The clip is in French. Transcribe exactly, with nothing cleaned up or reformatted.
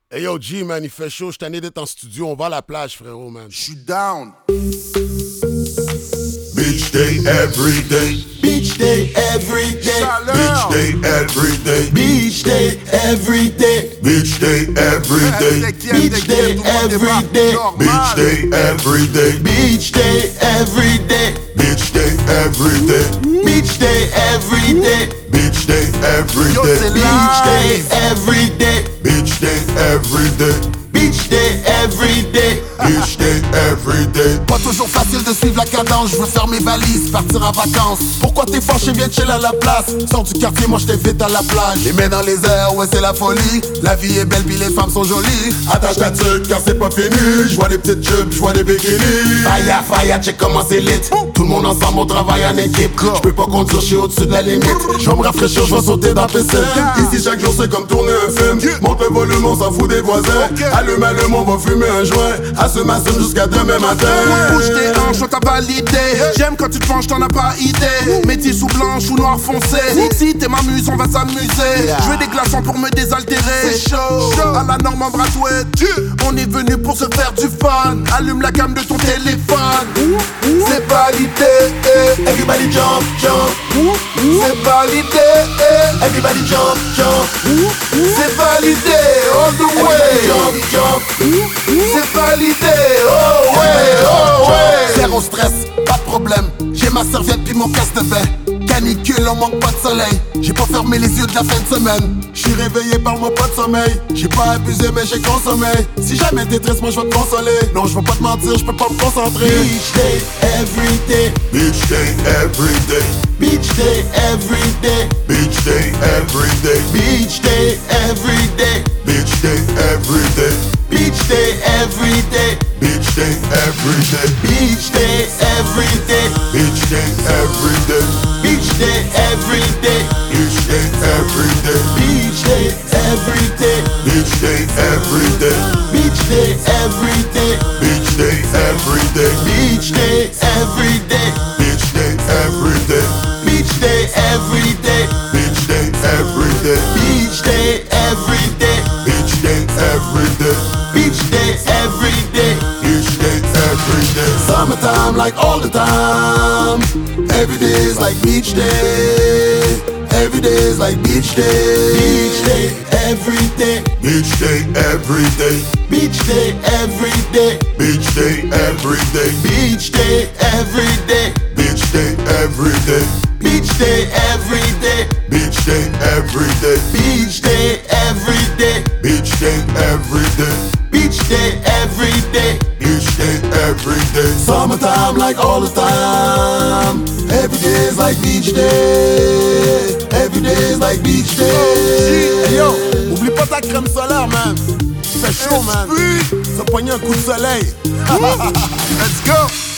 Hey yo, G, man, il fait chaud. Je t'en ai d'être en studio. On va à la plage, frérot, man. Je suis down. Beach day every day. Beach day every day. Beach day every day. Beach day every day. Beach day every day. Beach day every day. Beach day every day. Beach day every day. Beach day every day. Beach day every day. Beach day every Yo, day. c'est Beach day live. every day. Beach day every day. Beach day every day. Beach day every day. Pas toujours facile de suivre la cadence. Je veux faire mes valises, partir en vacances. Pourquoi t'es fâché, viens chill à la place. Sors du quartier, moi je t'invite à la plage. Les mains dans les airs, ouais c'est la folie. La vie est belle puis les femmes sont jolies. Attache ta tuque car c'est pas fini. Je vois des petites jupes, je vois des bikinis. Faya, faya, check comment c'est lit. Tout le monde ensemble, on travaille en équipe. Je peux pas conduire, je suis au-dessus de la limite. Je vais me rafraîchir, je vais sauter dans la piscine. Ici chaque jour c'est comme tourner un film. Monte le volume, on s'en fout des voisins. Allume, allume, on va fumer un joint. À ce matin jusqu'à demain matin. Bouge tes hanches, on t'a validé. J'aime quand tu te penches, t'en as pas idée. Métis ou blanche ou noir foncé. Si t'es m'amuse, on va s'amuser. Je veux des glaçons pour me désaltérer. C'est chaud. À la norme en bratouette. On est venu pour se faire du fun. Allume la cam de ton téléphone. C'est validé. Everybody jump, jump. C'est validé. Everybody jump, jump. C'est validé. All the Everybody way. jump, jump. C'est validé. Oh ouais, oh ouais. Zéro stress, pas de problème. J'ai ma serviette puis mon casse de bain. Canicule, on manque pas de soleil. J'ai pas fermé les yeux de la fin de semaine. J'suis réveillé par mon pas de sommeil. J'ai pas abusé mais j'ai consommé. Si jamais t'es triste, moi j'vais te consoler. Non, j'vais pas te mentir, j'peux pas me concentrer. Beach day, every day. Beach day every day. Beach day, every day. Beach day every day. Beach day, every day. Beach day every day. Beach day, every day. Beach day every day. Beach day, every day. Beach day every day. Beach day, every day. Beach day every day. Beach day, every day. Beach day every day. Beach day, every day. Beach day every day. Beach day, every day. Beach day every day. Beach day, every day. Beach day every day. Beach day, every day. Beach day every day. Beach day, every day. Beach day every day. Summertime like all the time. Every day is like beach day. Every day is like beach day. Beach day, every day. Beach day every day. Beach day, every day. Beach day every day. Beach day, every day. Beach day every day. Beach day, every day. Beach day every day. Beach day, every day. Beach day every day. Beach day, every day. Beach day every day. Summertime like all the time. Every day is like beach day. Every day is like beach day. Hey yo, oublie pas ta crème solaire, man. Il fait chaud, man. Ça poigne un coup de soleil. Let's go.